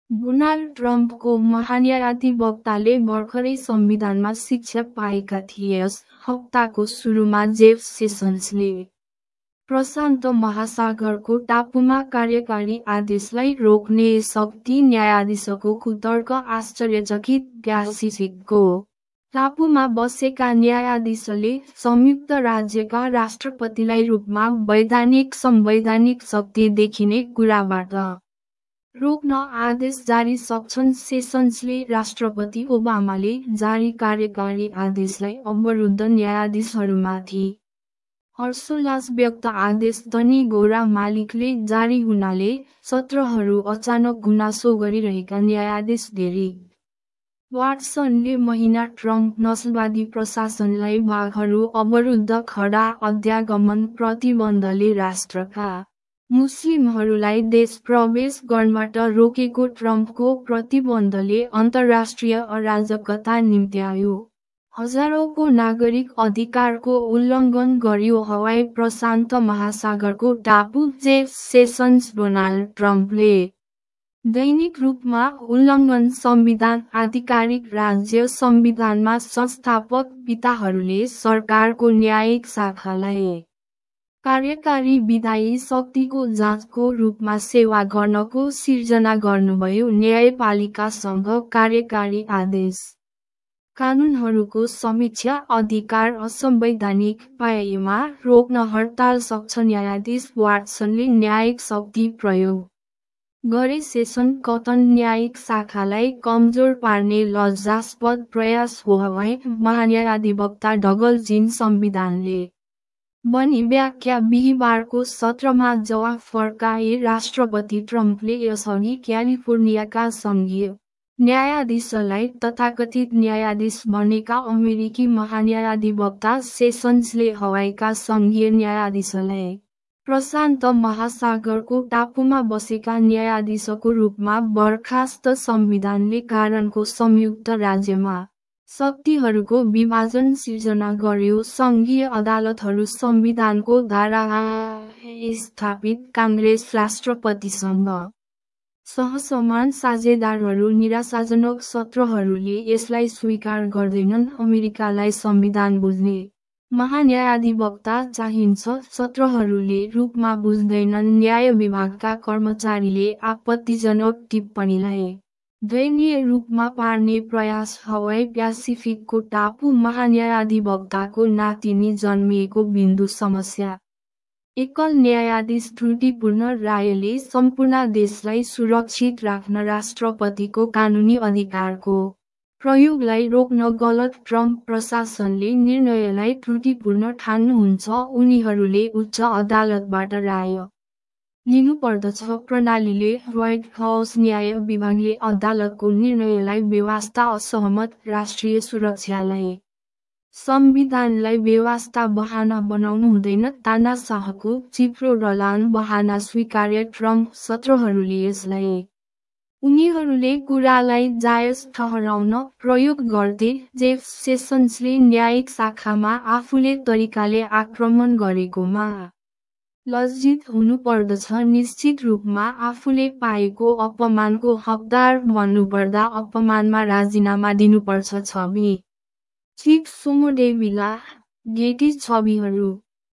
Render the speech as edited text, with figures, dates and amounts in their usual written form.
Donald ट्रम्पको महान्यायाधिवक्ताले भर्खरै संविधानमा शिक्षा पाएका थिए। यस हप्ताको सुरुमा जेफ सेसन्सले प्रशान्त महासागरको टापुमा कार्यकारी आदेशलाई रोक्ने शक्ति न्यायाधीशको कुतर्क आश्चर्यचकित प्यासिफिकको टापुमा बसेका न्यायाधीशले संयुक्त राज्यका राष्ट्रपतिलाई रूपमा वैधानिक संवैधानिक शक्ति देखिने कुराबाट रोक्न आदेश जारी सक्छन्। सेसन्सले राष्ट्रपति ओबामाले जारी कार्यकारी आदेशलाई अवरुद्ध न्यायाधीशहरूमाथि हर्षोल्लास व्यक्त आदेश धनी गोरा मालिकले जारी हुनाले सत्रहरू अचानक गुनासो गरिरहेका न्यायाधीश डेरिक वाटसनले महिना ट्रम्प नस्लवादी प्रशासनलाई भागहरू अवरुद्ध खडा अध्यागमन प्रतिबन्धले राष्ट्रका मुस्लिमहरूलाई देश प्रवेश गर्नबाट रोकेको ट्रम्पको प्रतिबन्धले अन्तर्राष्ट्रिय अराजकता निम्त्यायो। हजारौंको नागरिक अधिकारको उल्लङ्घन गर्यो। हवाई प्रशान्त महासागरको टापु जेफ सेसन्स डोनाल्ड ट्रम्पले दैनिक रूपमा उल्लङ्घन संविधान आधिकारिक राज्य संविधानमा संस्थापक पिताहरूले सरकारको न्यायिक शाखालाई कार्यकारी विधायी शक्तिको जाँचको रूपमा सेवा गर्नको सिर्जना गर्नुभयो। न्यायपालिकासँग कार्यकारी आदेश कानुनहरूको समीक्षा अधिकार असंवैधानिक पाएमा रोक्न हडताल सक्छ। न्यायाधीश वाटसनले न्यायिक शक्ति प्रयोग गरे सेसन कथन न्यायिक शाखालाई कमजोर पार्ने लज्जास्पद प्रयास हो। हवाई महान्यायाधिवक्ता डगल जिन संविधानले बनी व्याख्या बिहीबारको सत्रमा जवाफ फर्काए। राष्ट्रपति ट्रम्पले यसअघि क्यालिफोर्नियाका संघीय न्यायाधीशलाई तथाकथित न्यायाधीश बनेका अमेरिकी महान्यायाधिवक्ता सेसन्सले हवाईका संघीय न्यायाधीशलाई प्रशान्त महासागरको टापुमा बसेका न्यायाधीशको रूपमा बर्खास्त संविधानले कारणको संयुक्त राज्यमा शक्तिहरूको विभाजन सिर्जना गर्यो। संघीय अदालतहरू संविधानको धारा स्थापित काङ्ग्रेस राष्ट्रपतिसँग सहसमान साझेदारहरू निराशाजनक सत्रहरूले यसलाई स्वीकार गर्दैनन्। अमेरिकालाई संविधान बुझ्ने महान्यायाधिवक्ता चाहिन्छ, सत्रहरूले रूपमा बुझ्दैनन्। न्याय विभागका कर्मचारीले आपत्तिजनक टिप्पणीलाई दयनीय रूपमा पार्ने प्रयास। हवाई प्यासिफिकको टापु महान्यायाधिवक्ताको नातिनी जन्मिएको बिन्दु समस्या। एकल न्यायाधीश त्रुटिपूर्ण रायले सम्पूर्ण देशलाई सुरक्षित राख्न राष्ट्रपतिको कानुनी अधिकारको प्रयोगलाई रोक्न गलत ट्रम्प प्रशासनले निर्णयलाई त्रुटिपूर्ण ठान्नुहुन्छ। उनीहरूले उच्च अदालतबाट राय लिनुपर्दछ। प्रणालीले व्हाइट हाउस न्याय विभागले अदालतको निर्णयलाई बेवास्ता असहमत, राष्ट्रिय सुरक्षालाई संविधानलाई बेवास्ता बहाना बनाउनु हुँदैन। तानाशाहको चिप्रो रलान बहाना स्वीकार्य ट्रम्प सत्रहरूले यसलाई उनीहरूले कुरालाई जायज ठहराउन प्रयोग गर्थे। जेफ सेसन्सले न्यायिक शाखामा आफूले तरिकाले आक्रमण गरेकोमा लज्जित हुनुपर्दछ। निश्चित रूपमा आफूले पाएको अपमानको हकदार बन्नुपर्दा अपमानमा राजीनामा दिनुपर्छ। छवि चिफ सोमोडेविला गेटी छविहरू।